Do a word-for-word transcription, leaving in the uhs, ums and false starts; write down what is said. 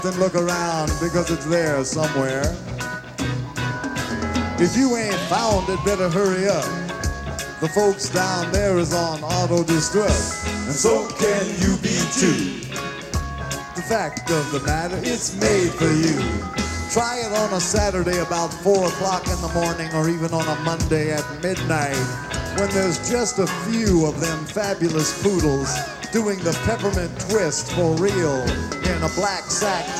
and look around because it's there somewhere. If you ain't found it, better hurry up. The folks down there is on auto destruct, and so can you be too. The fact of the matter, it's made for you. Try it on a Saturday about four o'clock in the morning, or even on a Monday at midnight, when there's just a few of them fabulous poodles doing the peppermint twist for real in a black sack